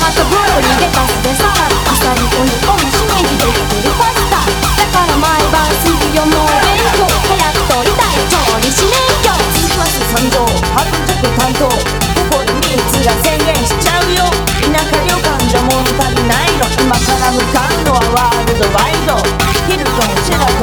またブロッコリーレタスでサラダ、アサリお肉もしめじで作るパスタ。だから毎晩するよもう勉強、早く取りたい調理師免許。クリスマス参上春塾担当、ここで3つが宣言しちゃうよ。田舎旅館じゃ物足りないの、今から向かうのはワールドワイド。ヒルトンシェラ